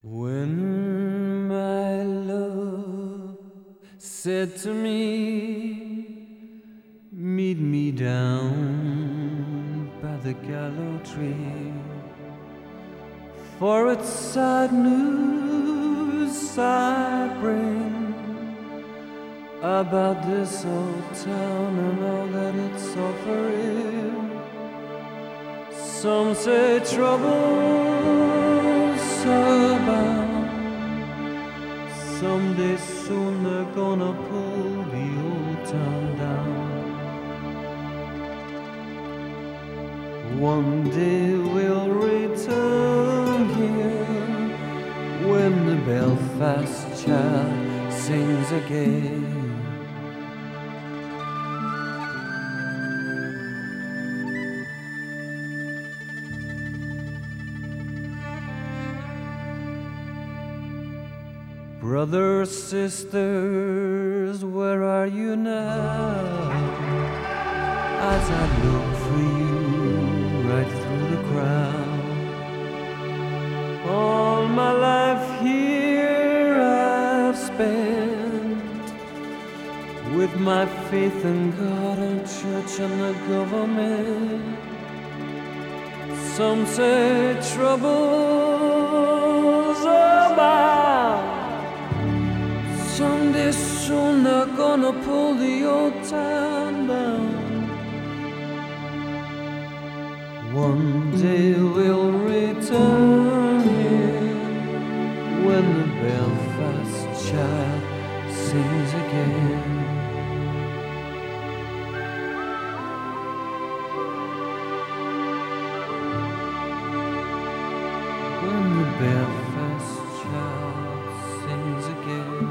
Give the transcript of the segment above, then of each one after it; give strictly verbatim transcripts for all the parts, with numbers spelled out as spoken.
When my love said to me, meet me down by the gallow tree, for it's sad news I bring about this old town and all that it's offering. Some say trouble's abound. Someday soon they're gonna pull the old town down. One day we'll return here when the Belfast child sings again. Brothers, sisters, where are you now? As I look for you right through the crowd. All my life here I've spent with my faith in God and church and the government. Some say trouble's abound. Someday soon they're gonna pull the old town down. One day we'll return here when the Belfast child sings again. When the Belfast child sings again.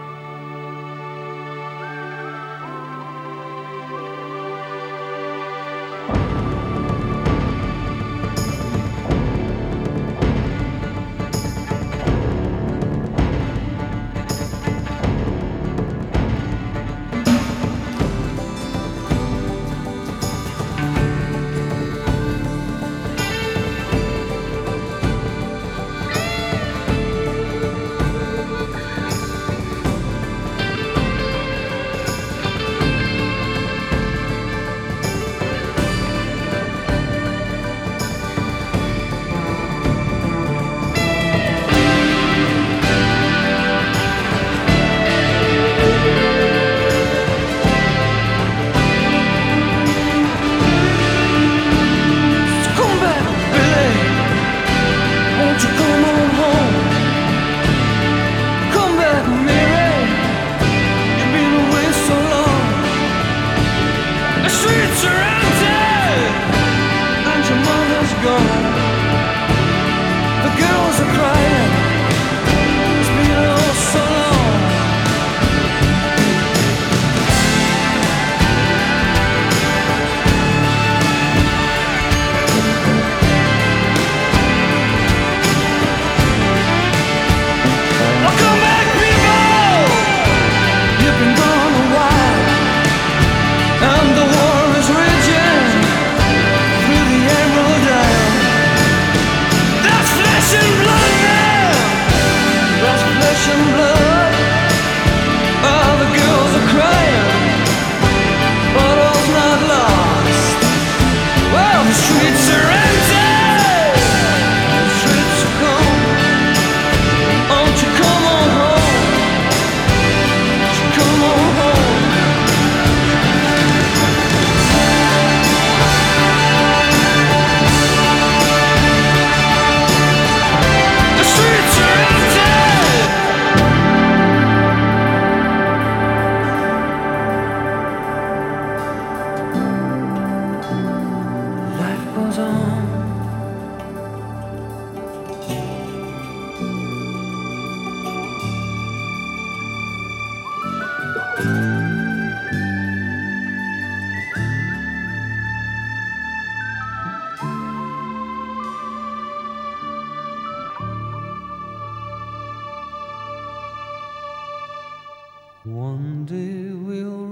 One day we'll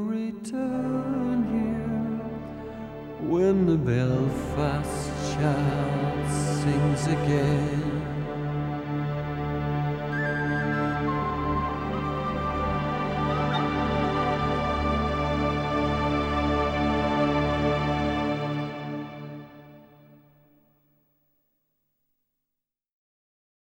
return here when the Belfast child sings again.